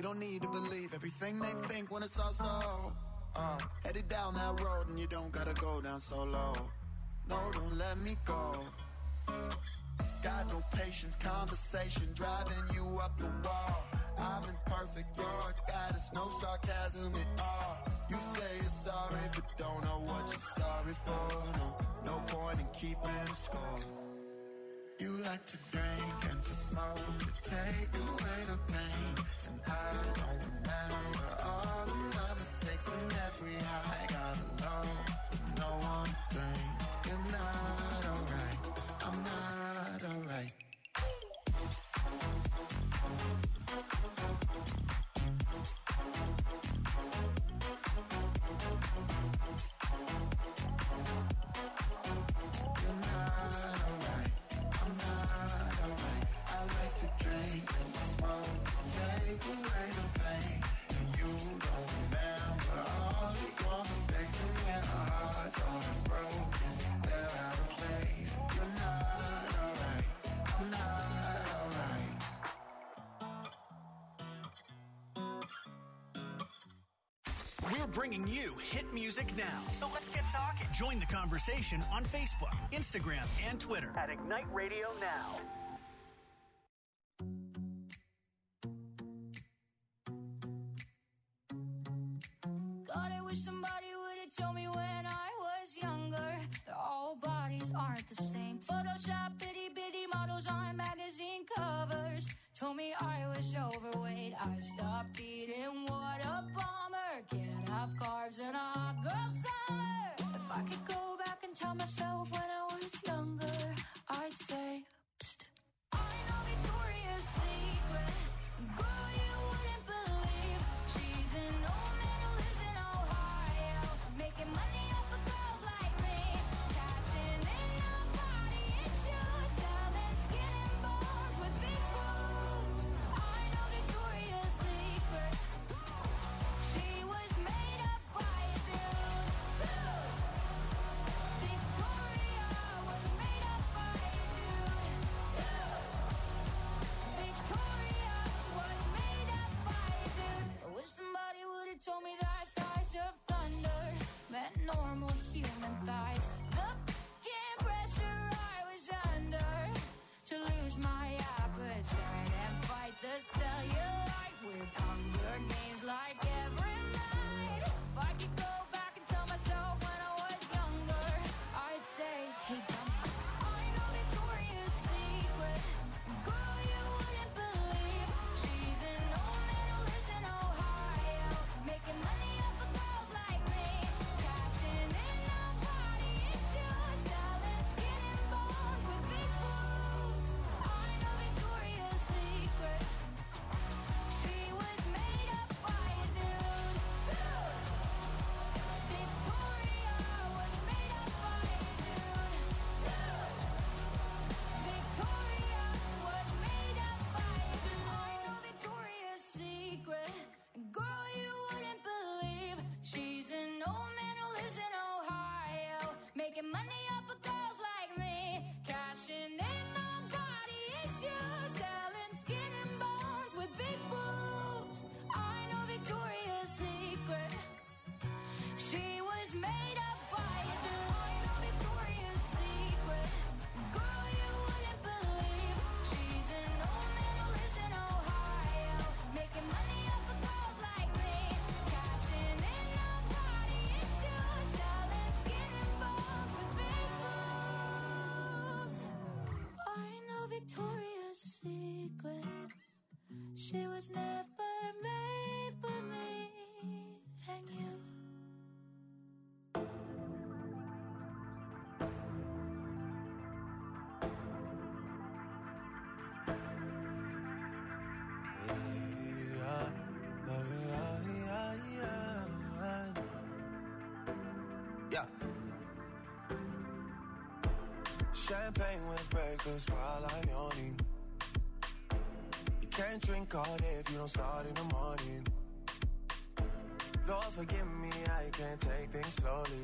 We don't need to believe everything they think when it's all so. Headed down that road and you don't gotta go down so low. No, don't let me go. Got no patience, conversation driving you up the wall. I'm imperfect, you're a goddess, no sarcasm at all. You say you're sorry, but don't know what you're sorry for. No point in keeping score. You like to drink and to smoke to take away the pain. And I don't remember all of my mistakes and every high. Gotta know one thing, you're not alright. I'm not alright. Bringing you hit music now. So let's get talking. Join the conversation on Facebook, Instagram, and Twitter at Ignite Radio Now. God, I wish somebody would have told me when I was younger that all bodies aren't the same. Photoshop, bitty bitty models on magazine covers told me I was overweight. I stopped eating, what a bummer. Can't have carbs in a hot girl summer. If I could go back and tell myself when I was younger, I'd say, psst, I know Victoria's Secret. Girl, you wouldn't believe she's an old man who lives in Ohio, making money off of girls like me, cashing in on body issues, selling skin and bones with big boobs. I know Victoria's Secret. She was made up by a dude, too. Victoria was made up by a dude, too. Victoria was made up by a dude. I wish somebody would have told me that guys of thunder meant normal human thighs. The f***ing pressure I was under to lose my appetite and fight the cellulite with Hunger Games like every night. If I could go back and tell myself when I was younger, I'd say, hey, dummy, I know Victoria's Secret. Girl, you wouldn't believe she's an old man who lives in Ohio, making money off of girls like me, cashing in on body issues, selling skin and bones with big boobs. I know Victoria's Secret. She was made up by a dude, too. Victoria was made up by a dude, too. Victoria was made up by a dude. I know Victoria's Secret. Girl, you wouldn't believe she's an old man who lives in Ohio, making money off of girls like me, cashing in on body issues, selling skin and bones with big boobs. I know Victoria's Secret. She was made up by a dude. I know Victoria's Secret. Girl, you wouldn't believe she's an old man who lives in Ohio, making money off of girls like me, cashing in on body issues, selling skin and bones with big boobs. I know Victoria's Secret. She was never made for me and you. Yeah. Champagne with breakfast while I'm yawning. You can't drink all day if you don't start in the morning. Lord, forgive me, I can't take things slowly.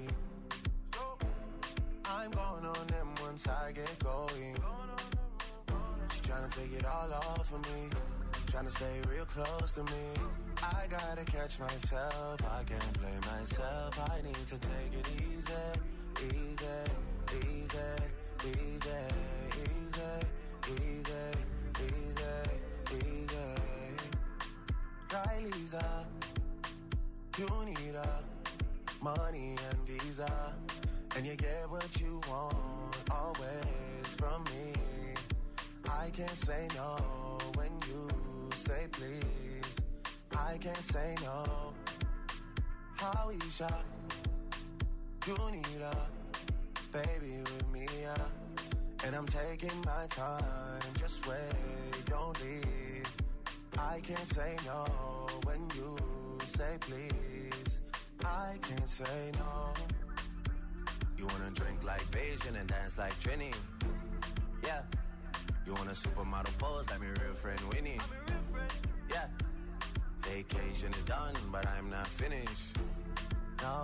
I'm going on them once I get going. She's trying to take it all off of me. tryna stay real close to me. I gotta catch myself, I can't blame myself. I need to take it easy, easy, easy, easy, easy, easy, easy. Right, Lisa, you need money and visa, and you get what you want always from me. I can't say no when you say please. I can't say no. Howeisha, you need baby with me, and I'm taking my time. Just wait, don't leave. I can't say no when you say please. I can't say no. You wanna drink like Beijing and dance like Trini? Yeah. You want a supermodel pose like me real friend Winnie? Yeah. Vacation is done, but I'm not finished. No.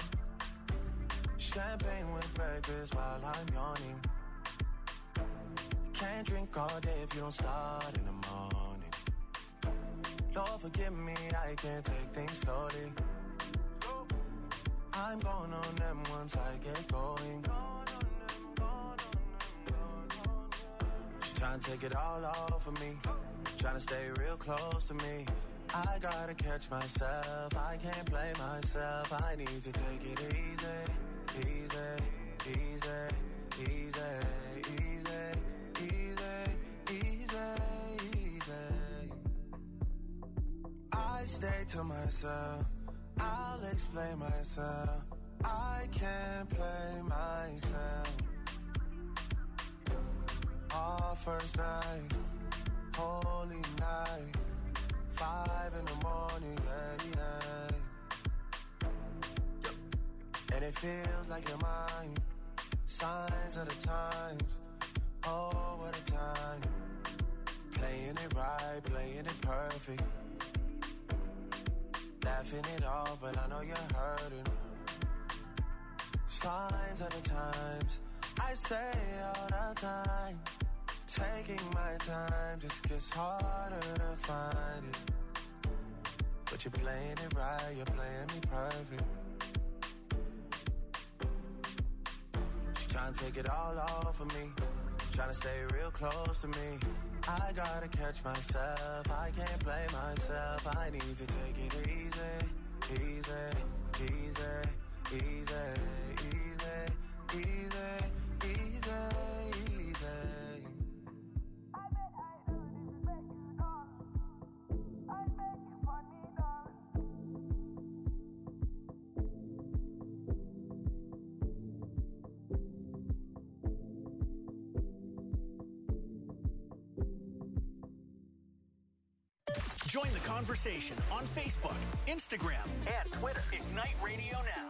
Champagne with breakfast while I'm yawning. Can't drink all day if you don't start in the morning. Lord forgive me, I can't take things slowly. I'm going on them once I get going. She's trying to take it all off of me, trying to stay real close to me. I gotta catch myself, I can't play myself. I need to take it easy, easy, easy, easy, easy, easy, easy, easy. I stay to myself, I'll explain myself. I can't play myself. Our first night, holy night, 5 in the morning, yeah, yeah. And it feels like you're mine. Signs of the times, oh, what a time. Playing it right, playing it perfect. Laughing it off, but I know you're hurting. Signs of the times, I say all the time. Taking my time just gets harder to find it. But you're playing it right, you're playing me perfect. She's trying to take it all off of me, trying to stay real close to me. I gotta catch myself, I can't play myself. I need to take it easy, easy, easy, easy, easy, easy, easy, easy. Join the conversation on Facebook, Instagram, and Twitter. Ignite Radio Now.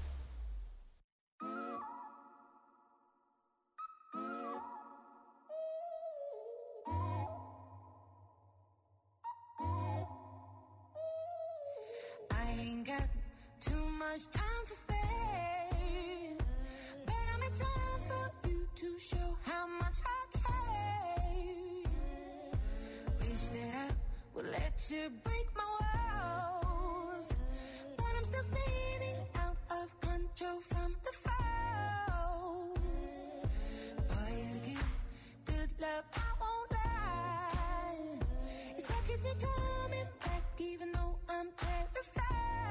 I ain't got too much time to spare, but I'm in time for you to show how much I care. Wish that I would let you break my walls, but I'm still spinning out of control from the fall. Boy, you give good love, I won't lie. It's what keeps me coming back, even though I'm terrified.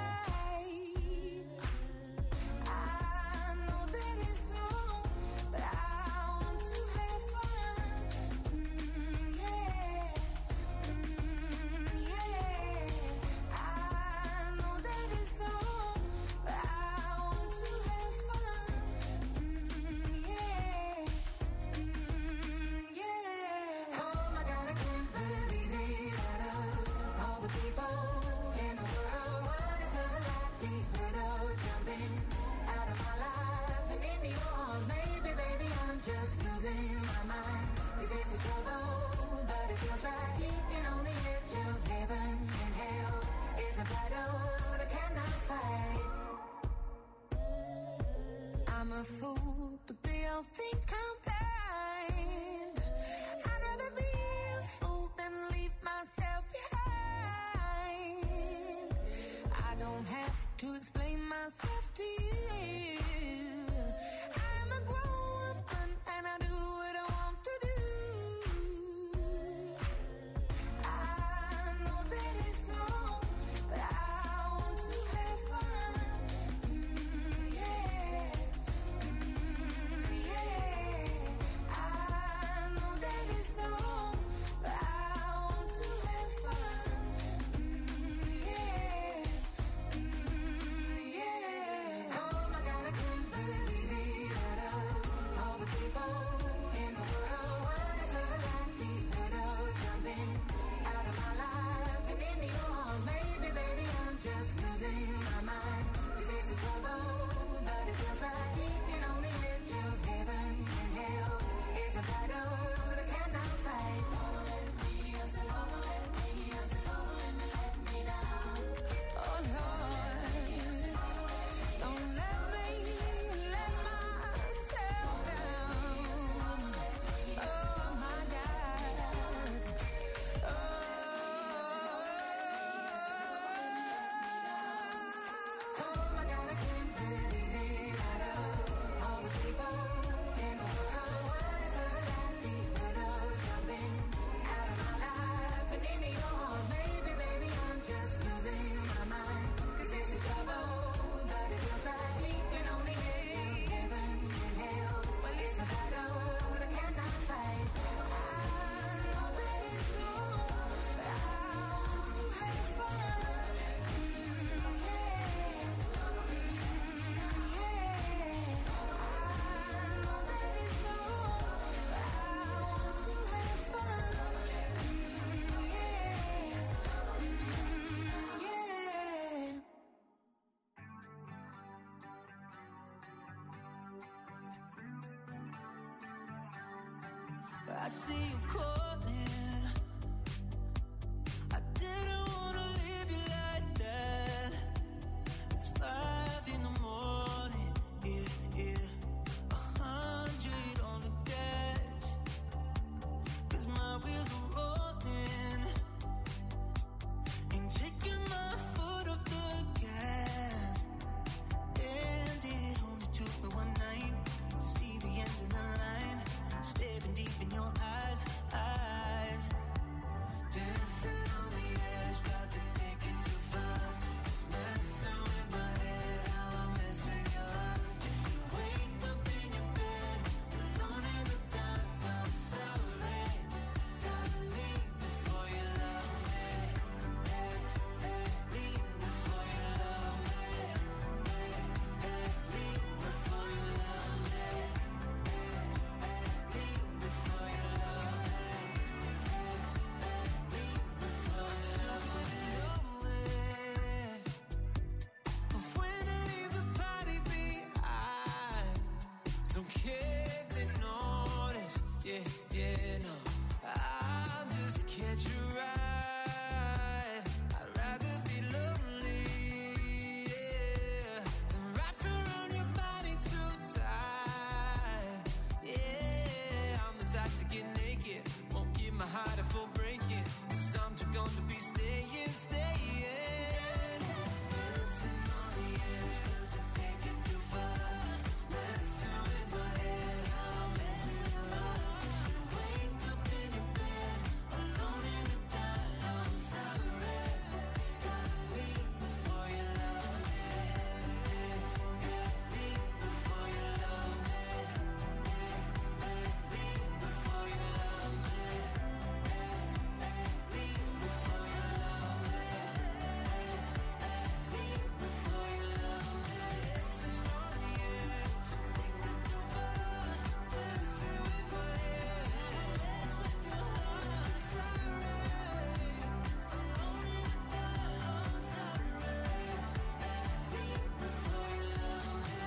I know that it's wrong, but I want to have fun. Yeah. Yeah. I know that it's wrong, but I want to have fun. Yeah. Yeah. Oh my God, I can't believe it. Out of all the people in the world, what is the likelihood of jumping out of my life and into yours? Maybe, baby, I'm just losing my mind. This is trouble, but it feels right. Keeping on the edge of heaven and hell is a battle that I cannot fight. I'm a fool, but they all think I'm blind. I'd rather be a fool than leave myself I see you calling. I didn't wanna leave you like that. It's 5 in the morning, yeah. 100 on the dash, 'cause my wheels are rolling. Ain't taking my foot off the gas. And it only took me one night to see the end of the line. Staring deep in your eyes. Dancing on the edge, got to take it too far. Messing with my head, how I mess with your heart. If you wake up in your bed, alone in the dark, I'm sorry. Gotta leave before you love me. Leave before you love me. Leave before you love me. Leave before you love me. Leave before you love me. But when I leave the party behind, don't care if they notice. Yeah, no. I'll just catch you right. I'd rather be lonely, yeah, than wrapped around your body too tight. Yeah, I'm the type to get naked, won't give my heart a full breaking. 'Cause I'm too gone to be staying. Dancing on the edge, got to take it too far. Messing with my head, how I mess with your heart. If you wake up in your bed, alone in the dark, I'm sorry. Gotta leave before you love me. Leave before you love me. Leave before you love me. Leave before you love me. Leave before you love me. Dancing on the edge, take it too far. Messing with my head, mess with your heart. Sorry, alone in the dark, I'm sorry. Leave before you love me.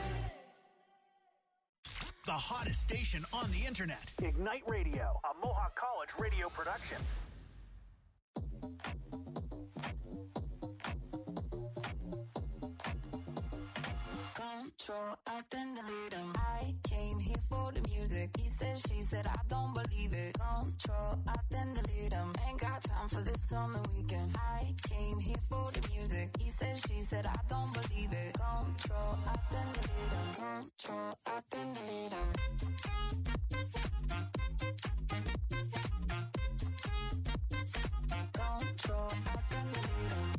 The hottest station on the internet. Ignite Radio, a Mohawk College radio production. Control, I then delete him. I came here for the music. He said, she said, I don't believe it. Control, I then delete him. Ain't got time for this on the weekend. I came here for the music. He said, she said, I don't believe it. Control, I then delete him. Control, I then delete him. Control, I then delete him.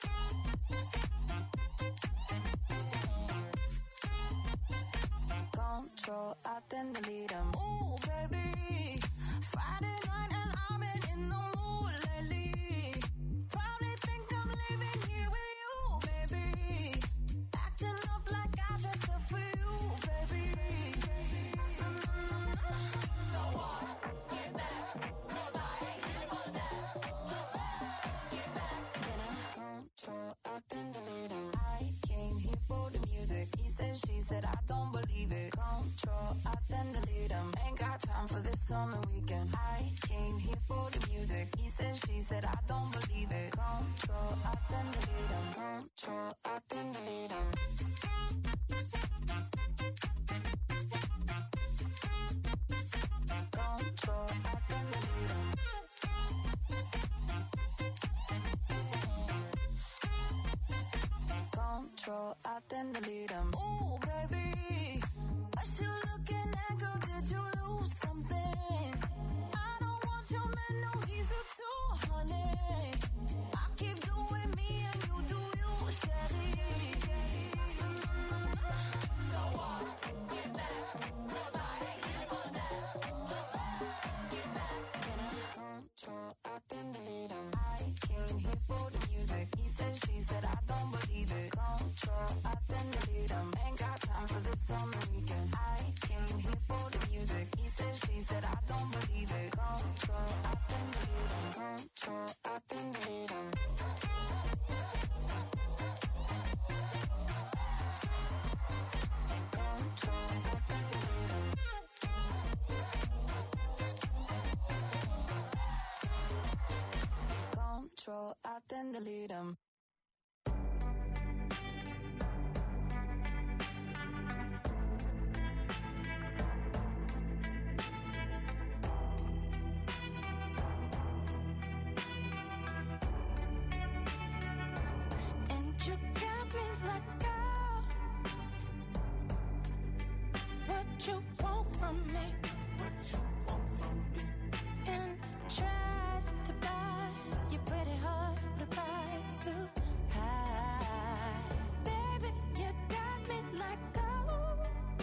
Control, I then delete him. Ooh, baby, Friday night and I've been in the mood lately. Probably think I'm living here with you, baby. Acting up like I dressed up for you, baby. So what? Get back, 'cause I ain't here for that. Just get back. Control, I then delete him. I came here for the music. He said, she said, I don't believe it. Control, I then delete him. Ain't got time for this on the weekend. I came here for the music. He said, she said, I don't believe it. Control, I then delete him. Control, I then delete him. Control, I then delete him. Control, I then delete him. Ooh, baby, what you looking at, girl? Did you lose something? I don't want your man, no, he's a tool, honey. I keep doing me and you do you, Shelly. So what? Get back, 'cause I ain't here for that. Just get back. Control, I then delete him. I came here for the music. He said, she said, I don't believe it. Control, I then delete him. Ain't got time for this on the weekend. I came here for the music. He said, she said, I don't believe it. Control, I then delete him. Control, I then delete him. Control, I then delete him. control, I then delete them. And you got me like, oh, what you want from me? And try to buy your pretty heart with a price too high. Baby, you got me like, oh,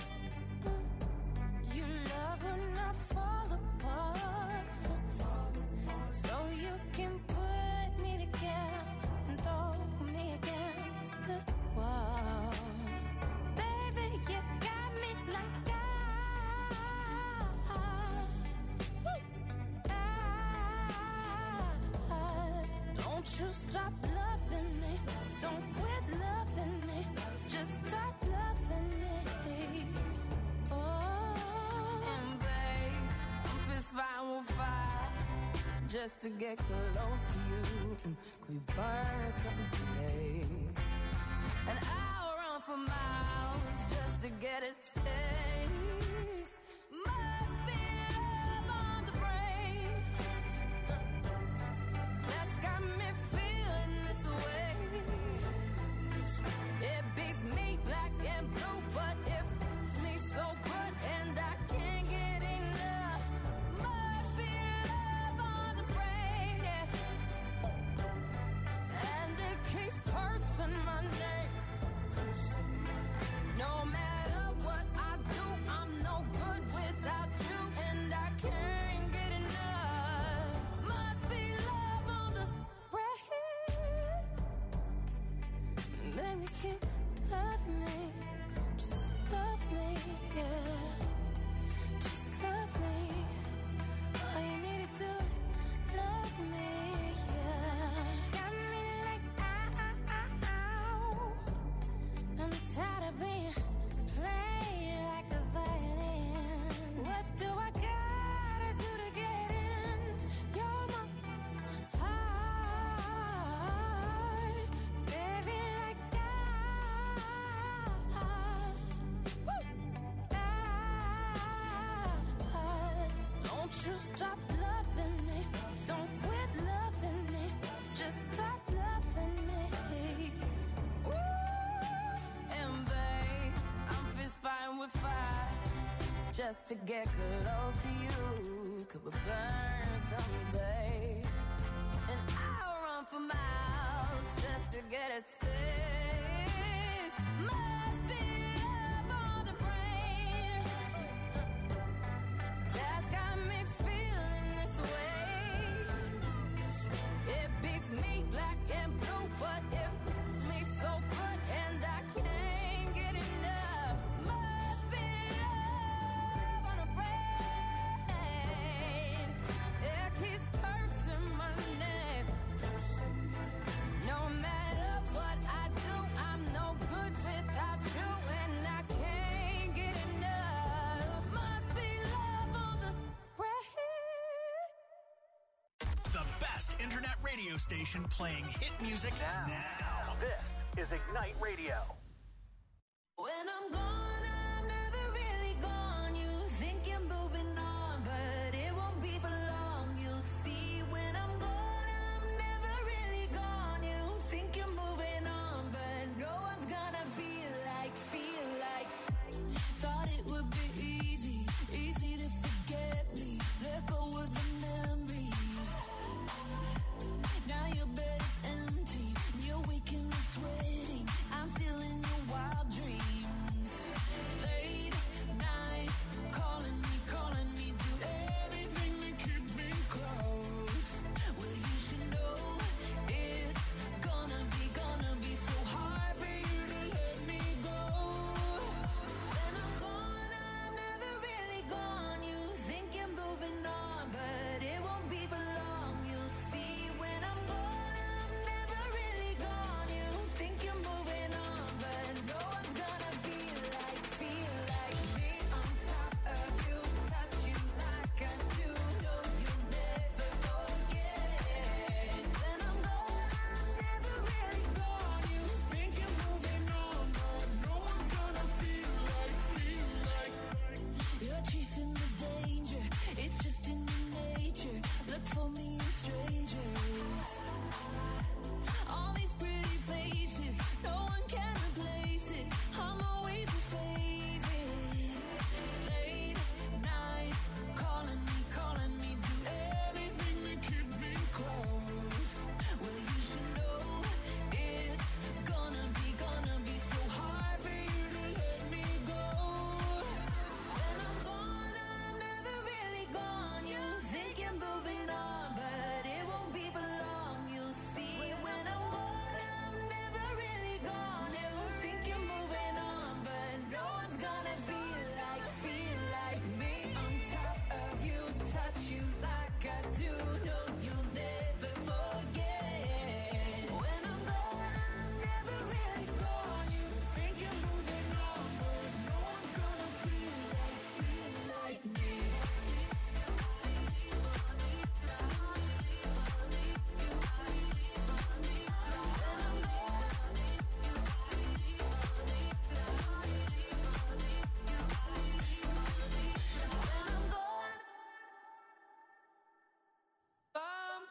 you love when I fall apart, so you can put me together and throw me against the wall. Baby, you got me like, don't you stop loving me, don't quit loving me, just stop loving me. Oh, and babe, I'm fist fighting with fire just to get close to you. Could we burn something, babe? And I'll run for miles just to get a taste. Must be love on the brain that's got me feeling this way. It beats me black and blue, but it fits me so good and I can't get enough. Must be love on the brain, yeah. And it keeps cursing my name. No matter what I do, I'm no good without you, and I can't get enough. Must be love on the brain. Baby, keep loving me, just love me, yeah. Just love me. All you need to do is love me, yeah. Got me like, ow. I'm tired of being played like a violin. What do I gotta do to get in? You're my heart, baby, like don't you stop loving me, don't quit loving me, just stop loving me. Ooh, and babe, I'm fist fighting with fire just to get close to you. Could we burn something, babe? And I'll run for miles just to get a taste. Must be love on the brain that's got me feeling this way. It beats me black and blue, but it fits me so good and I can't get enough. Must be love on the brain. It keeps cursing my name. No matter what I do, I'm no good without you, and I can't get enough. Must be love on the brain. The best internet radio station playing hit music now. This is Ignite Radio. When I'm gone, I'm never really gone. You think you're moving on, but it won't be for long. You'll see when I'm gone, I'm never really gone. You think you're moving on, but no one's gonna feel like. Thought it would be easy to forget me. Let go of the memories. Now your bed is empty, you're waking up sweating. I'm still in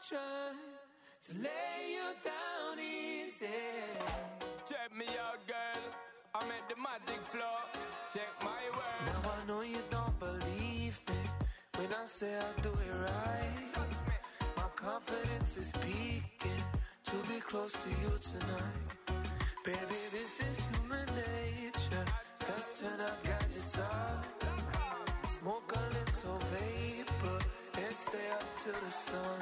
trying to lay you down easy. Check me out, girl. I'm at the magic floor. Check my work. Now I know you don't believe me when I say I do it right. My confidence is peaking to be close to you tonight. Baby, this is human nature. Let's turn our gadgets off. Smoke a little vapor and stay up till the sun.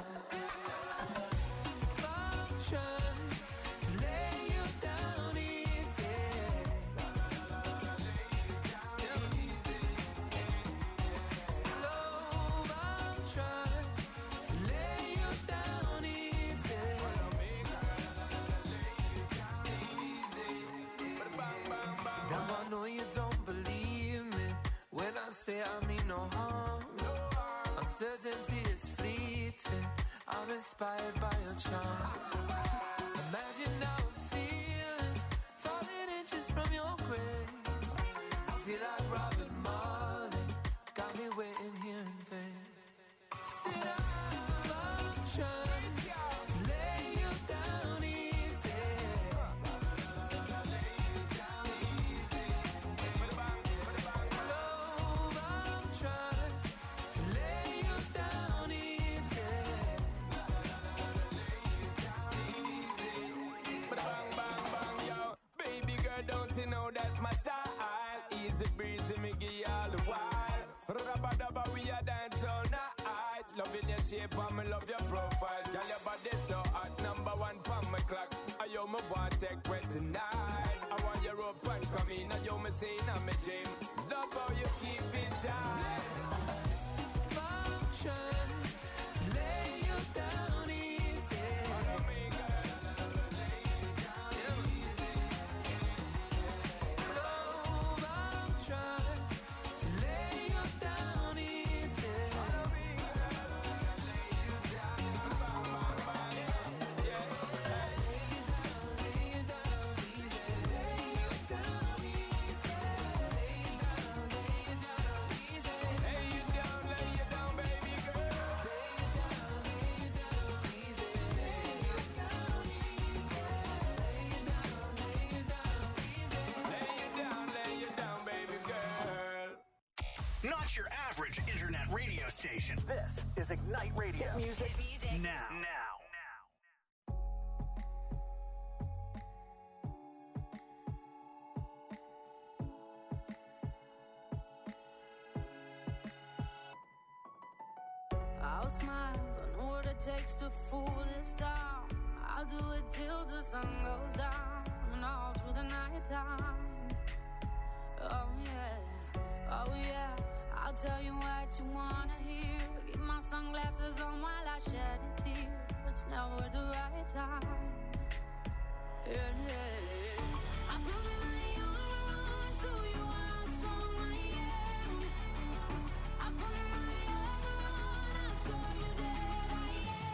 I'm trying to lay you down easy. Slow, I'm trying to lay you down easy. Now I know you don't believe me when I say I mean no harm. Uncertainty is fleeting. I'm inspired by your charms. Imagine how it feels, falling inches from your grace. I feel like Robin Marley, got me waiting here in vain. Sit up, I'm trying to lay you down easy. Slow, I'm trying to lay you down easy. Bang, bang, bang, yo. Baby girl, don't you know that's my style? Easy breezy, me give you all the while. Rubba-dubba, we a dance all night. Loving your shape and me love your profile. Girl, your body so hot, number one from my clock. I yo me want take wet tonight. I want your rope and come in. I yo me say in my dream. Love how you keep it tight. I'm trying to lay you down easy. Slow, I'm trying to lay you down easy. Lay you down, baby girl. Lay you down, baby girl. Not your average internet radio station. This is Ignite Radio. Hit music now. I'll smile, I know what it takes to fool this town. I'll do it till the sun goes down and all through the night time. Oh yeah, I'll tell you what you wanna hear. Keep my sunglasses on while I shed a tear. It's never the right time. Yeah. I put my armor on so you are strong, I am. I put my armor on, I'll show you that I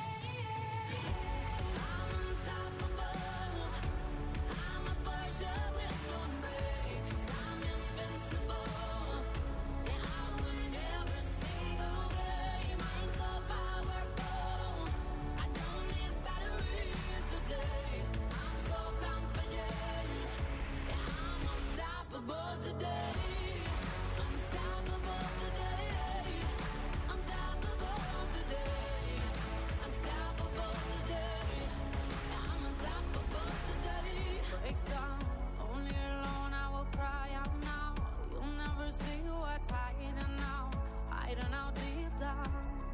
am. I'm unstoppable. I'm a Porsche with no brakes. I'm invincible. Yeah, I win every single game. I'm so powerful. I don't need batteries to play. I'm so confident. Yeah, I'm unstoppable today. Unstoppable today. Unstoppable today. Unstoppable today. Yeah, I'm unstoppable today. Break down, only alone I will cry out now. You'll never see what's hiding out deep down.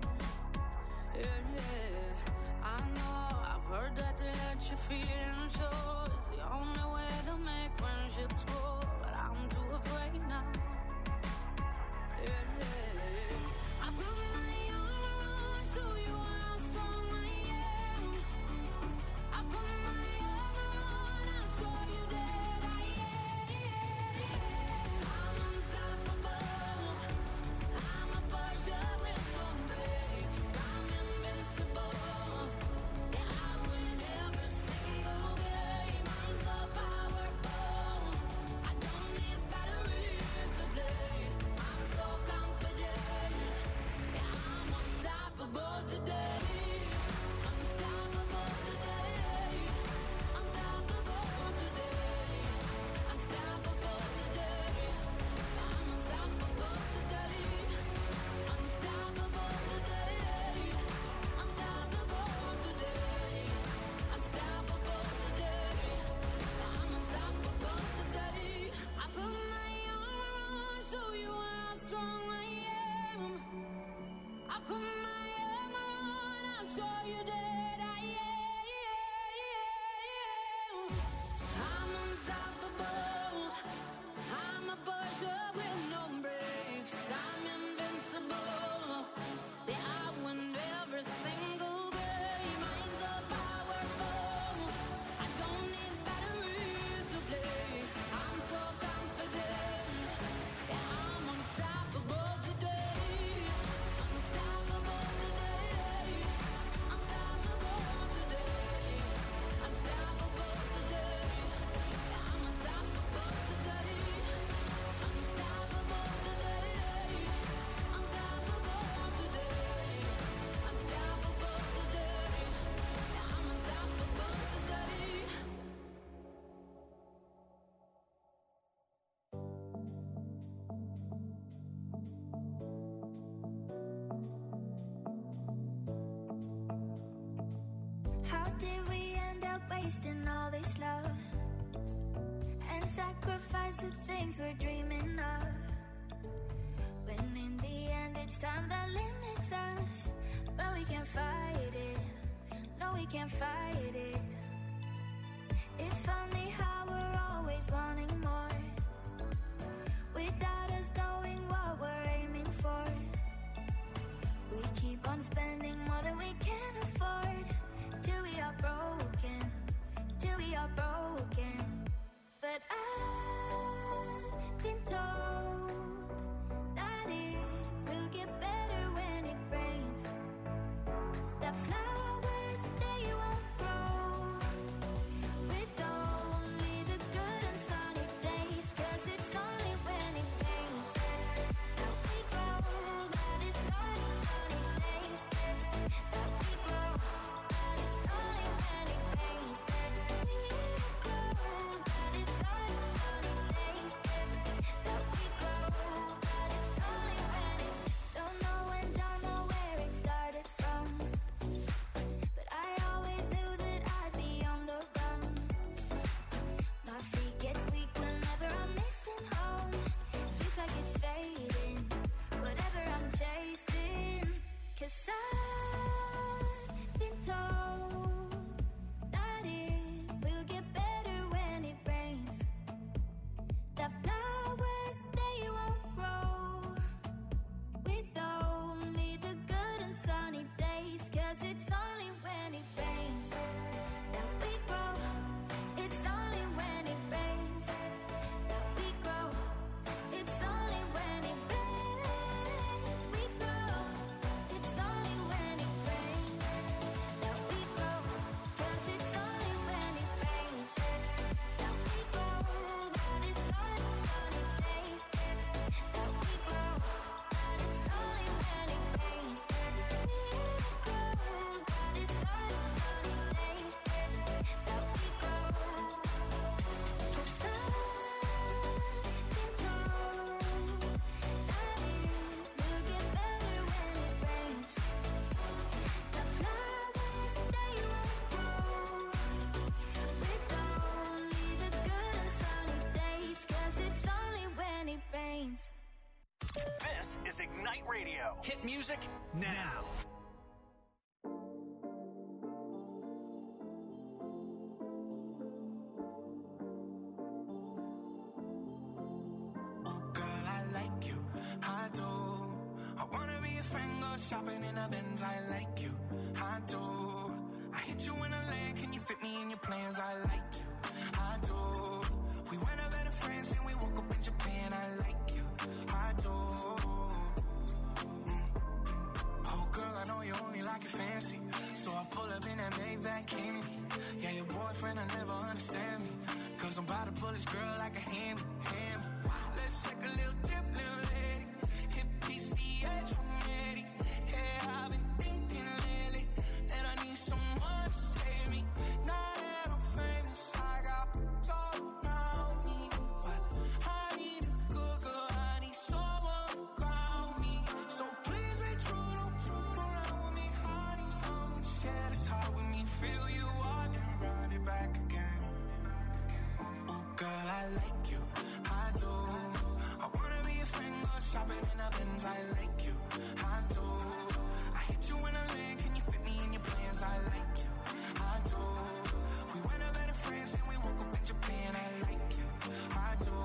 Yeah. I know, I've heard that to let you feel and show is the only way to make friendships grow. But I'm too afraid now. Yeah. I put my armor on so you are how strong I am. I put my armor on, I'll show you that I am. I'm unstoppable. I'm a Porsche with no brakes. I'm invincible. Yeah, I win every single game. I'm so powerful. I How did we end up wasting all this love and sacrifice the things we're dreaming of, when in the end it's time that limits us? But we can't fight it, no we can't fight it. It's funny how we're always wanting more, without us knowing what we're aiming for. We keep on spending more than we can afford, till we are broken, till we are broken. But I've been told that it will get better when it rains, that flowers, they won't grow with only the good and sunny days, 'cause it's only when it rains that we grow, that it's only sunny days that we grow, that it's only when it rains that we grow, that it's only sunny days that we grow, that it's only when it. Don't know when, don't know where it started from, but I always knew that I'd be on the run. My feet gets weak whenever I'm missing home. Feels like it's fading, whatever I'm chasing. 'Cause I've been told that it will get better when it rains, that flowers, they won't grow with only the good and sunny days, 'cause it's only when it rains that we grow. It's only when it rains that we grow. It's only when it rains we grow. It's only when it rains that we grow. 'Cause it's only when it rains that we grow. That it's only sunny days that we grow. That it's only when it rains that we grow. That it's only sunny days that we grow. 'Cause I've been told that it will get better when it rains, the flowers, they won't grow with only the good and sunny days, 'cause it's only when it rains. This is Ignite Radio. Hit music now. Girl, I like you, I do. I wanna be a friend, go shopping in a Benz. I like you, I do. I hit you in a lane, can you fit me in your plans? I like you, I do. We went up better friends and we woke up in Japan. I like you, I do. Oh girl, I know you only like it fancy, so I pull up in that Maybach candy. Yeah, your boyfriend, I never understand me, 'cause I'm about to pull this girl like a hammy. Let's take a little dip, little lady. Hit PCH from Eddie. Yeah, I've been thinking lately that I need someone to save me. Now that I'm famous, I got all around me, but I need a good girl. I need someone to ground me. So please be true, don't around with me. I need someone to share this heart with me. Feel you out and run it back again. Oh girl, I like you, I do. I wanna be a friend, go shopping in a Benz. I like you, I do. I hit you in a lane, can you fit me in your plans? I like you, I do. We went up better friends and we woke up in Japan. I like you, I do.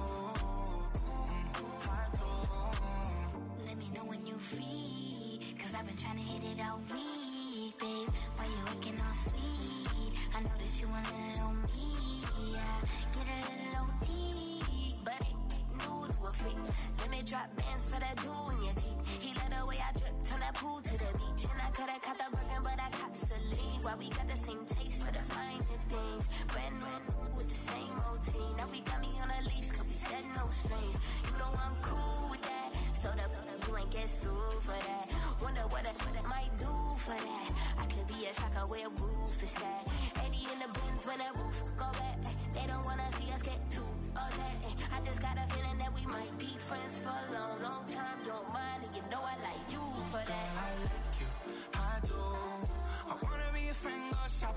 I do. Let me know when you free, 'cause I've been trying to hit it all week, babe. Why you looking all sweet? I know that you want a little me, yeah. Get a little OT, but ain't new to a freak. Let me drop bands for that jewel in your teeth. He let the way I drip, turn that pool to the beach. And I could've caught the Birkin, but I cops the lead. Why we got the same taste for the finer things. Brand new with the same routine. Now we got me on a leash, 'cause we said no strings. You know I'm cool with that, so you ain't get sued for that. Wonder what I might do for that. I could be a shocker where roof is at. 80 in the bins when that roof go back. They don't wanna see us get too upset. I just got a feeling that we might be friends for a long, long time. You don't mind, and you know I like you for that. Girl, I like you, I do. I wanna be a friend, go shopping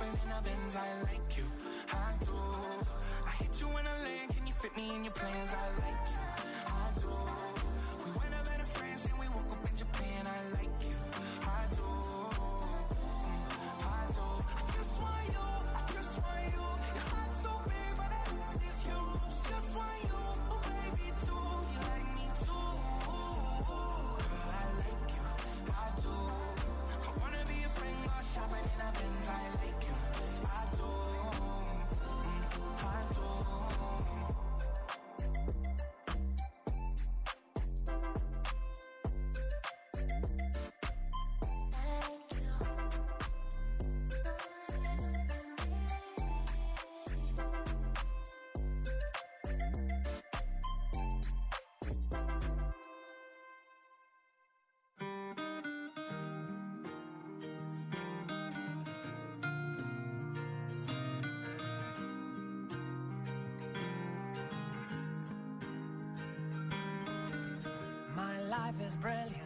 friends, I like you, I do. I hit you in a land, can you fit me in your plans? I like you, I do. We went up better friends and we woke up in Japan. I like you, I do, I do. I just want you, I just want you. Your heart's so big, but I want is yours. Just want you, oh baby, too. You like me too, girl. I like you, I do. I wanna be a friend, go shopping in a Benz. I like you, I do, I do. My life is brilliant.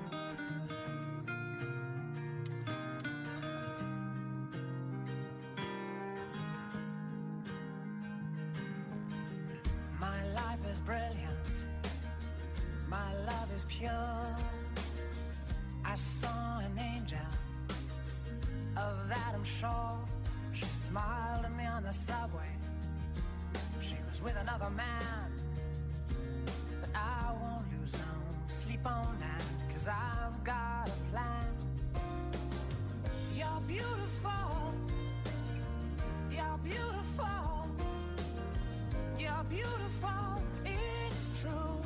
My life is brilliant. My love is pure. I saw an angel, of that I'm sure. She smiled at me on the subway. She was with another man, but I won't lose no sleep on that, 'cause I've got a plan. You're beautiful. You're beautiful. You're beautiful. It's true.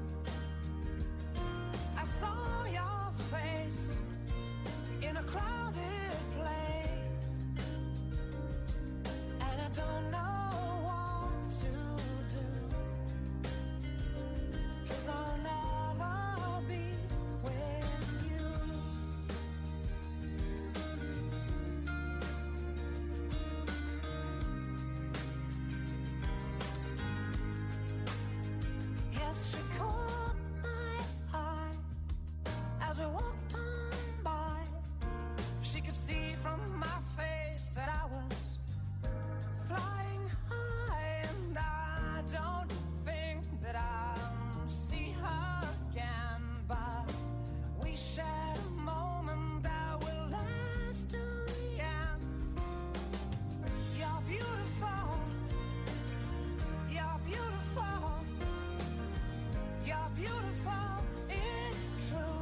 I saw your face in a crowded place, and I don't know what to do, 'cause I'll never be with you. Yes, she caught my eye as we walked on by. She could see from my face that I was flying high, and I don't think that I'll see her again, but we shared a moment that will last till the end. You're beautiful. You're beautiful. You're beautiful. It's true.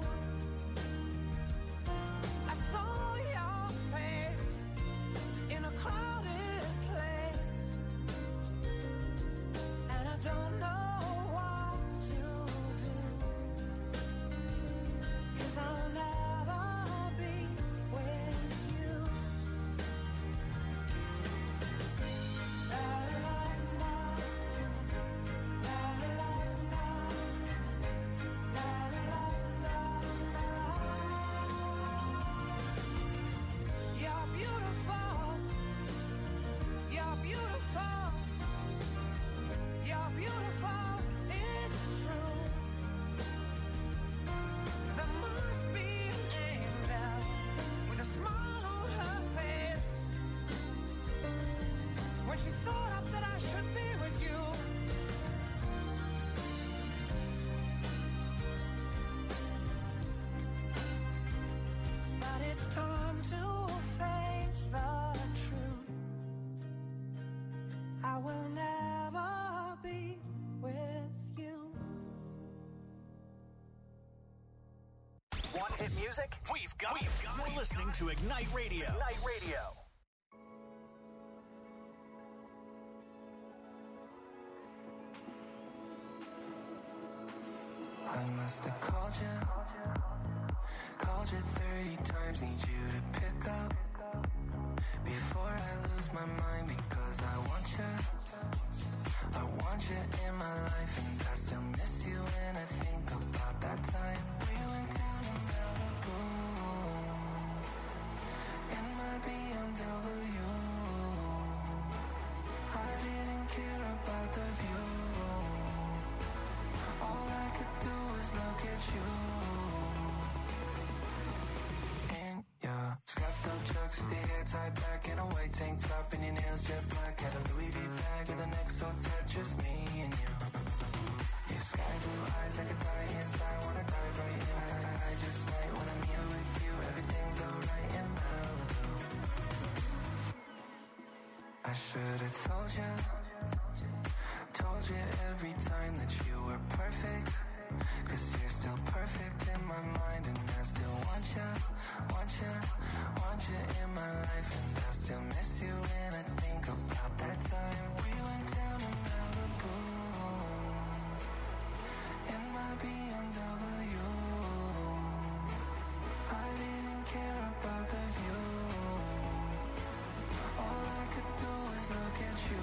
I saw your face in a crowded place, and I don't know what to do, 'cause I'll never be with you. La la la, la la la, la la la la. You're beautiful. You're beautiful. You're beautiful. It's true. There must be an angel with a smile on her face when she thought up that I should be with you. But it's time to face the truth. I will never be with you. Want hit music? We've got it. You're listening to Ignite Radio. Ignite Radio. I must have called you 30 times, need you to pick up before I lose my mind, because I want you in my life, and I still miss you when I think about that time we went down in Malibu in my BMW. I didn't care about the view. All I could do was look at you. In your scuffed up chucks with your hair tied back in a white tank top I should have told you every time that you were perfect. 'Cause you're still perfect in my mind, and I still want you in my life. And I still miss you when I think about that time we went down to Malibu in my BMW. I didn't care about the view. All I could do was look at you.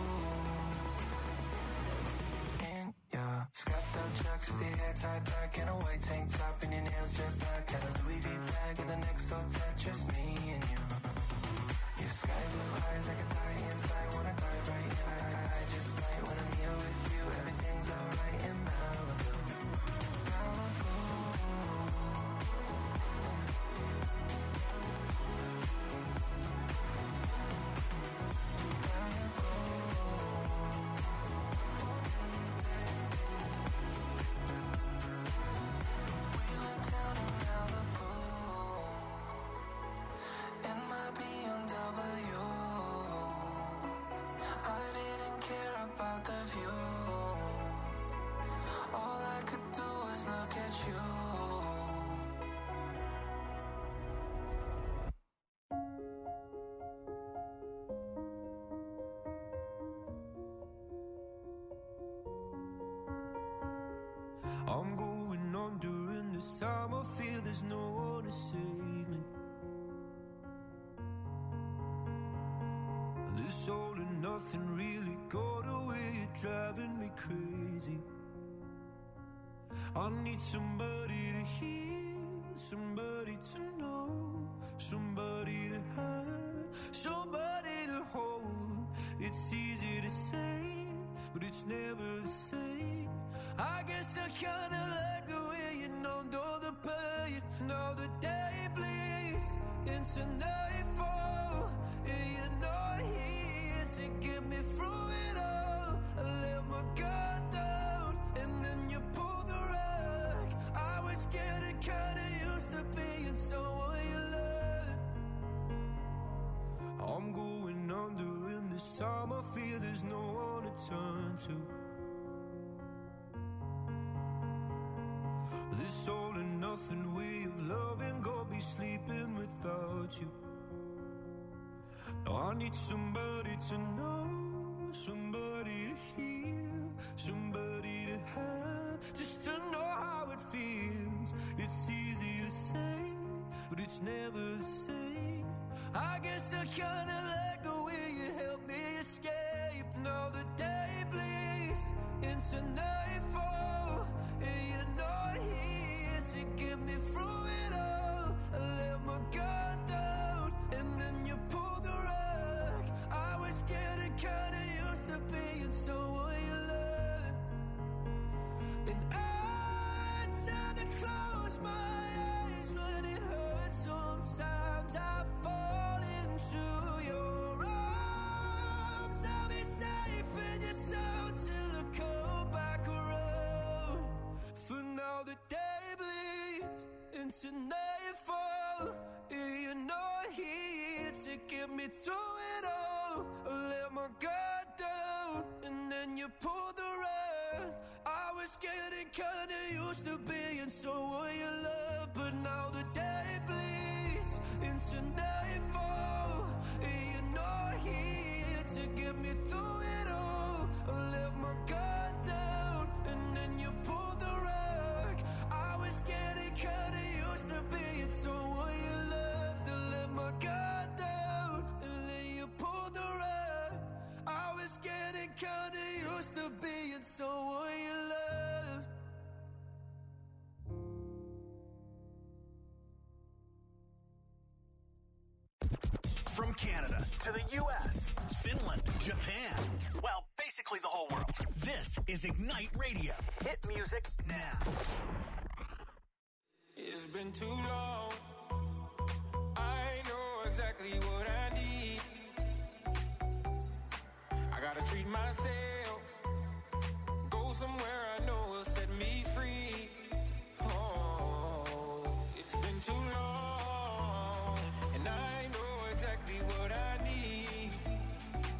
In your scuffed up chucks with your hair tied back and a white tank top and your nails jet back. Had a Louis V bag with an XO Tetris, me and you. Your sky blue eyes, I could die inside, wanna dive right in. I just might when I'm here with you. Everything's alright in Malibu. Malibu. I'm going on during this time. I feel there's no one to save me. This all and nothing really got away. You're driving me crazy. I need somebody to hear, somebody to know, somebody to have, somebody to hold. It's easy to say, but it's never the same. I guess I kinda like the way you numbed all the pain. Now the day bleeds into nightfall, and you're not here to get me through it all. I let my guard down, and then you pulled the rug. I was getting kinda used to being someone you loved. I'm going under, and this time I feel there's no one to turn to. This all and nothing way of loving, go be sleeping without you. Now I need somebody to know, somebody to hear, somebody to have, just to know how it feels. It's easy to say, but it's never the same. I guess I kinda like the way you help me escape. Now the day bleeds into nightfall, and you're not here to get me through it all. I let my guard down, and then you pulled the rug. I was getting kinda used to being someone you loved. And I tend to close my eyes when it hurts. Sometimes I fall into your arms. I'll be safe in your soul till I come back around. For now the day bleeds into nightfall, and you're not here to get me through it all. I let my guard down, and then you pulled the rug. I was getting kinda used to being someone you love, but now the day bleeds into nightfall, and you're not here to get me through it all. I let my guard down, and then you pulled the rug. I was getting kinda used to being someone you loved. I let my guard down, and then you pulled the rug. I was getting kinda used to being someone you loved. From Canada to the U.S., Finland, Japan, well, basically the whole world. This is Ignite Radio. Hit music now. It's been too long. I know exactly what I need. I gotta treat myself. Go somewhere I know will set me free. Oh, it's been too long. And I know exactly what I need.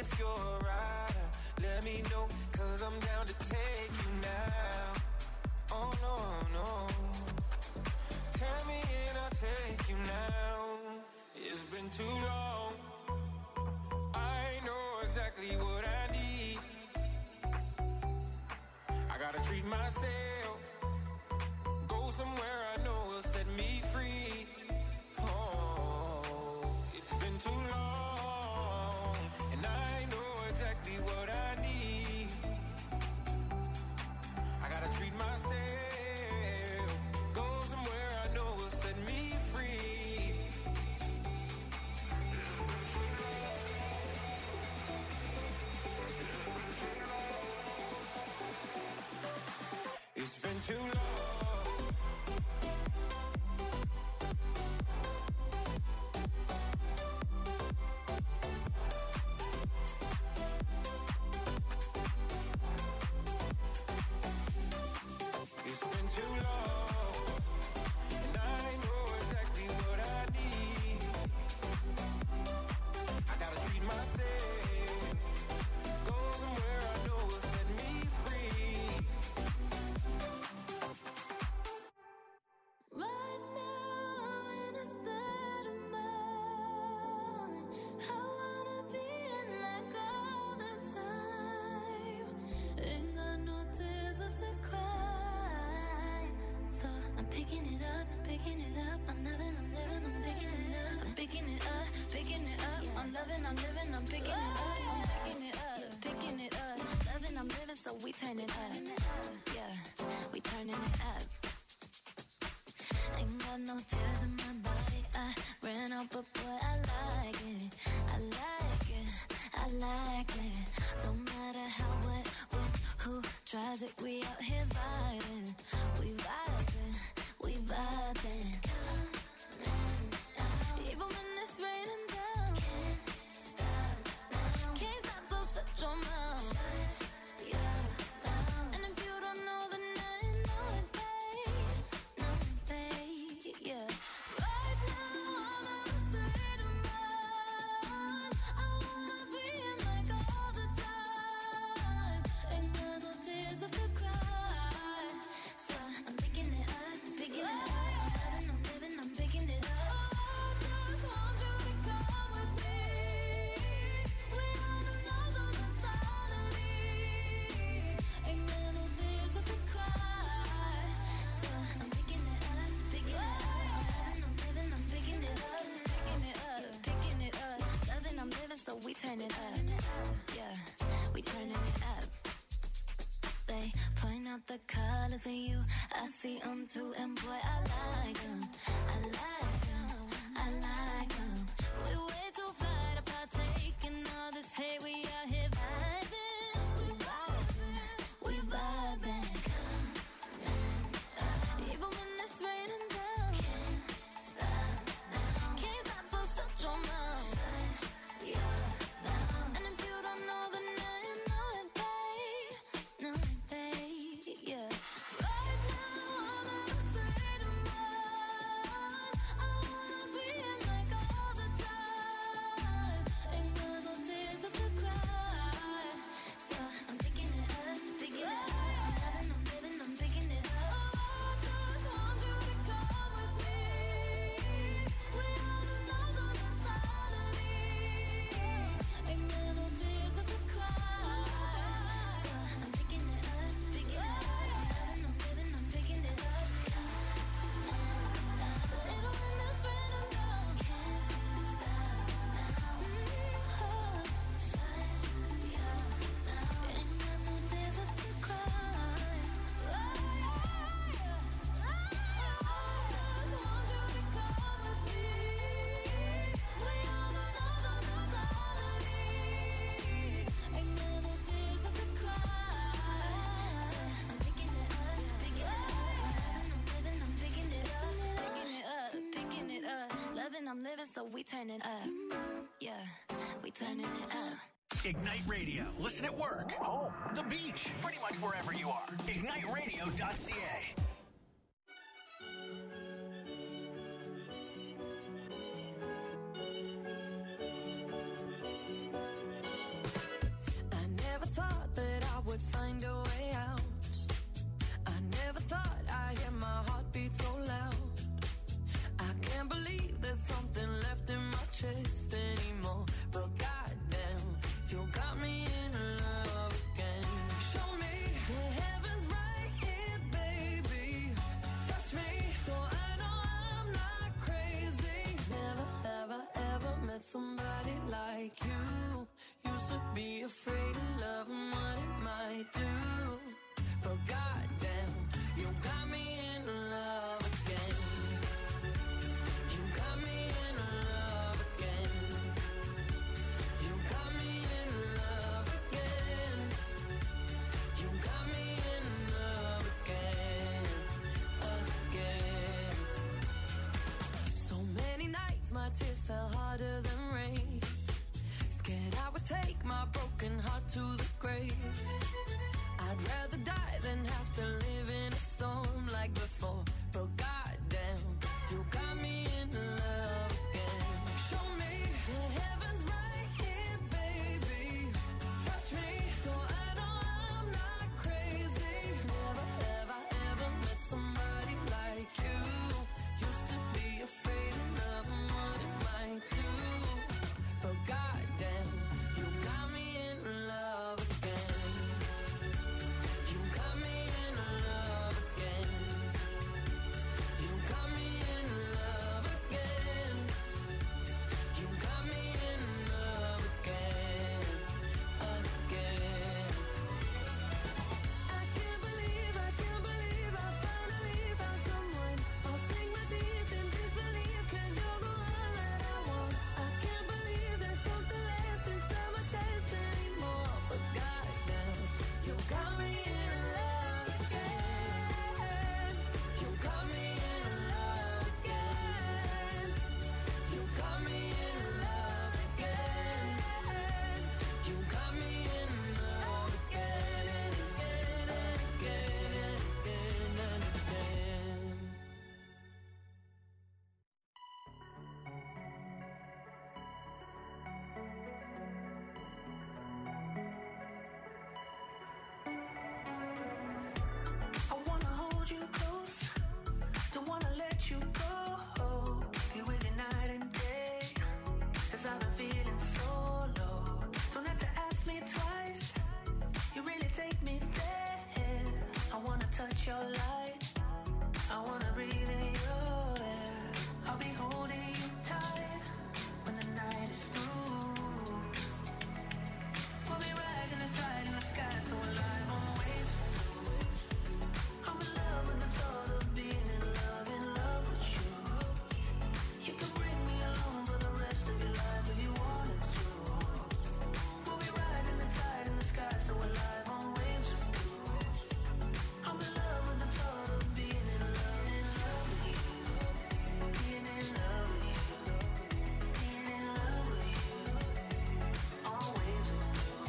if you're a rider, let me know, cause I'm down to take you now. Oh no, no. Tell me and I'll take you now. It's been too long. I know exactly what I need. I gotta treat myself. Go somewhere I know will set me free. Oh, it's been too long. And I know exactly what I need. I gotta treat myself. Go somewhere I know will set me free. It's been too long. It's been too long, and I know exactly what I need. I gotta treat myself. Go somewhere I know will set me free. Right now I'm in a state of mind. I wanna be in like all the time. Ain't got no tears left to cry. So I'm picking it up, picking it up. I'm loving, I'm living, I'm picking it up. I'm picking it up, picking it up. I'm loving, I'm living, I'm picking it up. I'm picking it up, picking it up. Loving, I'm living, so we turn it up. Yeah, we turning it up. Ain't got no tears in my body. I ran out, but boy, I like it. I like it. I like it. Don't matter how, what, when, who tries it. We out here vibing. We vibing. We vibing. Even when it's raining down. Can't stop, so shut your mouth. And if you don't know, then I know it, babe. No, babe, yeah. Right now, I'm in a state of mind. I wanna be in like all the time. Ain't got no tears left to cry. So I'm picking it up, picking it up. I'm living, I'm picking it up. I just want you to come with me. We on another mentality. Ain't got no tears left to cry. So I'm picking it up, picking it up. I'm living, I'm picking it up, picking it up, picking it up. Loving, I'm living, so we turn it up. Yeah, we turning it up. They point out the colors in you. I see them too, and boy, I like them. I like them. I like them. We way too fly to partake in all this hate. We out here vibing. We vibing. We vibing. Even when it's raining down. Can't stop, so shut your mouth. And if you don't know, then I know it, babe. No, babe, yeah. Right now, I'm in a state of mind. I wanna be in like all the time. Ain't got no tears left to cry. So I'm picking it up, picking it up. I'm loving, I'm living, I'm picking it up. I just want you to come with me. We on another mentality. Ain't got no tears left to cry. So I'm picking it up, picking it up. I'm loving, I'm living, I'm picking it up. Even when it's raining down, can't stop now. Ain't got no tears left to cry. I just want you to come with me. We on another mentality. Ain't got no tears left to cry. I'm picking it up, picking it up. I'm living, I'm picking it up, picking it up, picking it up. Loving, I'm living, so we turn it up. Yeah, we turning it up. Ignite Radio. Listen at work, home, the beach, pretty much wherever you are. IgniteRadio.ca. to the grave. I'd rather die than have to live in a storm like before. But goddamn, you got me in love again. Show me the heavens right here, baby. Touch me so I know I'm not crazy. Never have I ever met somebody like you. Used to be afraid of loving what it might do. But goddamn, you got me in love again. You got me in love again. You got me in love again. You got me in love again. Again. I can't believe I finally found someone. I'll sink my teeth in disbelief, 'cause you're the one that I want. I can't believe there's something left inside my chest anymore. But goddamn, you got me in love again. You got me in love again. You got me in love again. You got me in love again and again and again and again and again. I wanna hold you close, don't wanna let you go. Be with you night and day, 'cause I've been feeling so low. Don't have to ask me twice, you really take me there. I wanna touch your light, I wanna breathe in your air. I'll be holding you tight when the night is through. We'll be riding the tide in the sky, so alive on waves. I'm in love with the thought of being in love with you. You can bring me along for the rest of your life if you wanted to. We'll be riding the tide in the sky, so alive on waves of blue. I'm in love with the thought of being in love with you. Being in love with you. Being in love with you. Always with you.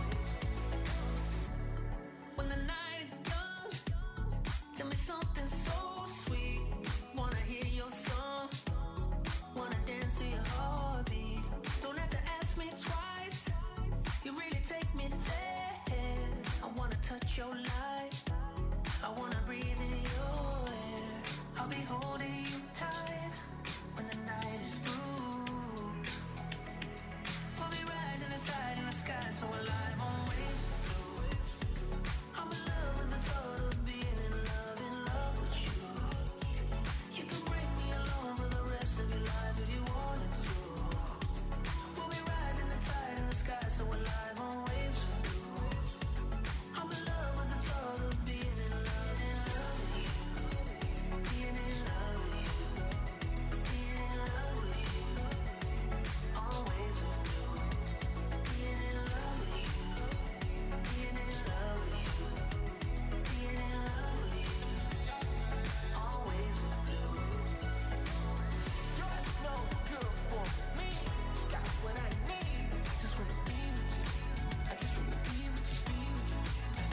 When the night is done, tell me something so sweet. Wanna hear your song, wanna dance to your heartbeat. Don't have to ask me twice, you really take me there. I wanna touch your light, I wanna breathe in your air. I'll be holding you tight when the night is through. We'll be riding the tide in the sky, so alive on waves. I'm in love with the thought of being in love with you. You can bring me along for the rest of your life if you wanted to. We'll be riding the tide in the sky, so alive on waves of blue. I'm in love with the thought of being in love with you. Being in love with you. Being in love with you. Always with you. Being in love with you. Being in love with you. Being in love with you. Always with blue. You're no good for me. Got what I need. Just wanna be with you. I just wanna be with you, be with you.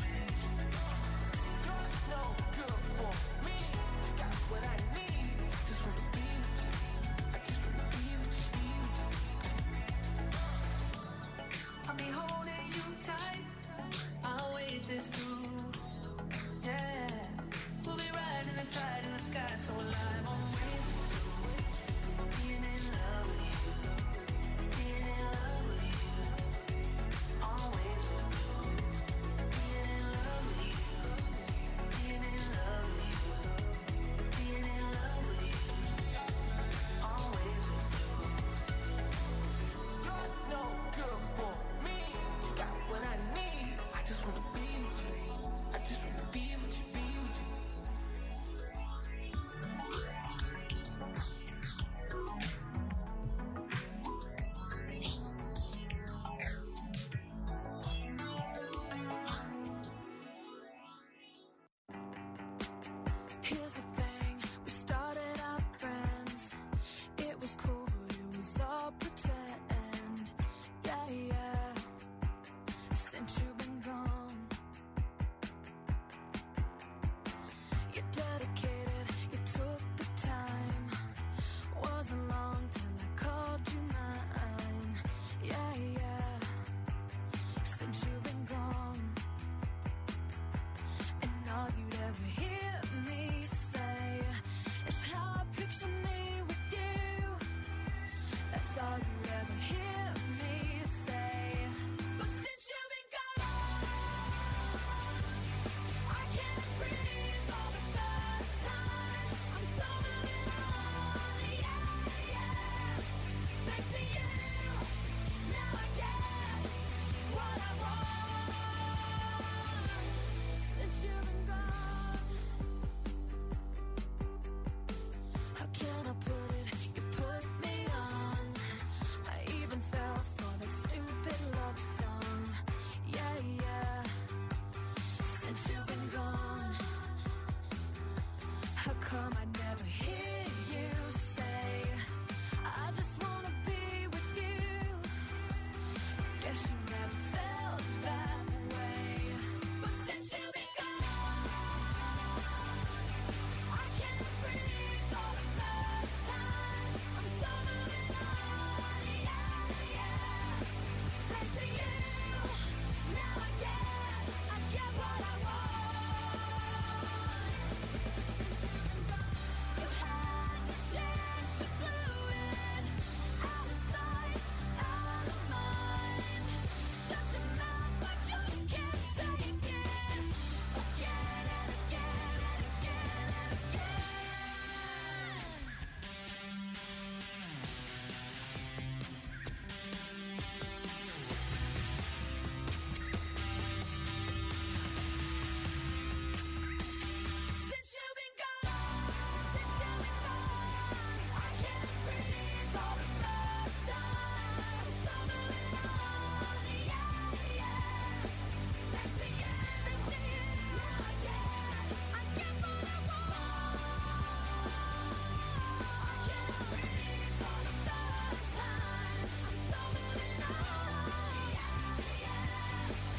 You're no good for me. Got what I need. Just wanna be with you. I just wanna be with you, be with you. I'll be holding you tight, I'll wait this through. Yeah, we'll be riding the tide in the sky, so alive on